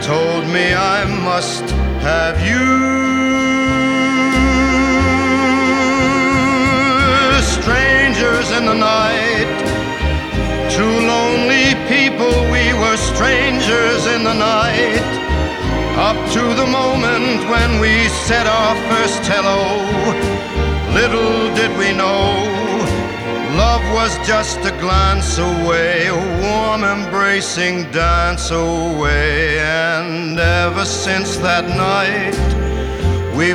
told me I must have you. Strangers in the night, two lonely people, we were strangers in the night. Up to the moment when we said our first hello, little did we know love was just a glance away, a warm embracing dance away. And ever since that night